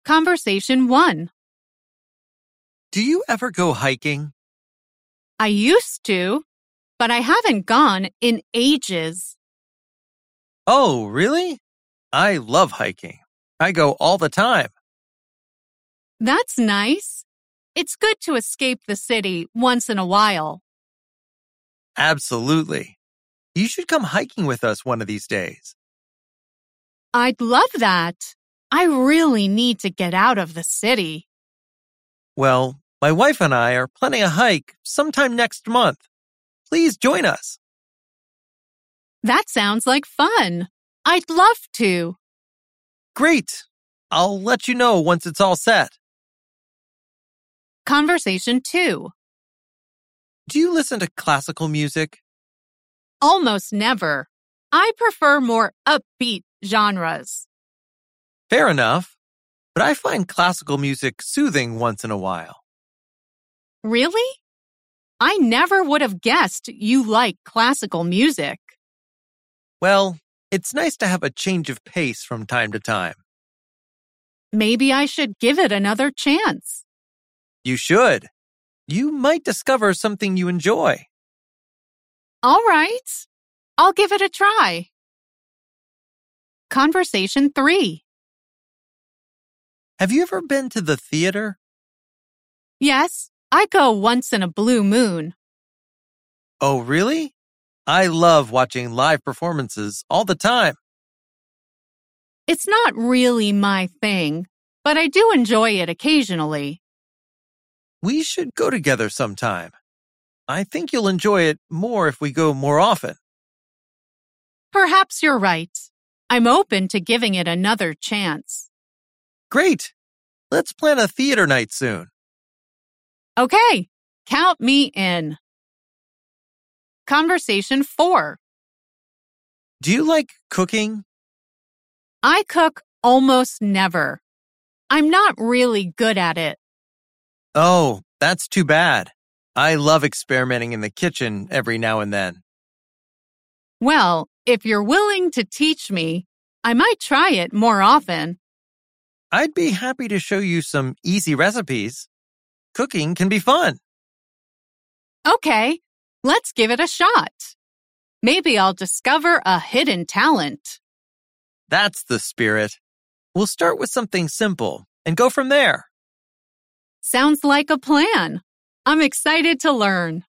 Conversation 1. Do you ever go hiking? I used to, but I haven't gone in ages. Oh, really? I love hiking. I go all the time. That's nice. It's good to escape the city once in a while. Absolutely. You should come hiking with us one of these days. I'd love that. I really need to get out of the city. Well, my wife and I are planning a hike sometime next month. Please join us. That sounds like fun. I'd love to. Great. I'll let you know once it's all set. Conversation 2. Do you listen to classical music? Almost never. I prefer more upbeat genres. Fair enough, but I find classical music soothing once in a while. Really? I never would have guessed you like classical music. Well, it's nice to have a change of pace from time to time. Maybe I should give it another chance. You should. You might discover something you enjoy. All right. I'll give it a try. Conversation 3. Have you ever been to the theater? Yes, I go once in a blue moon. Oh, really? I love watching live performances all the time. It's not really my thing, but I do enjoy it occasionally. We should go together sometime. I think you'll enjoy it more if we go more often. Perhaps you're right. I'm open to giving it another chance. Great. Let's plan a theater night soon. Okay, count me in. Conversation 4. Do you like cooking? I cook almost never. I'm not really good at it. Oh, that's too bad. I love experimenting in the kitchen every now and then. Well, if you're willing to teach me, I might try it more often. I'd be happy to show you some easy recipes. Cooking can be fun. Okay, let's give it a shot. Maybe I'll discover a hidden talent. That's the spirit. We'll start with something simple and go from there. Sounds like a plan. I'm excited to learn.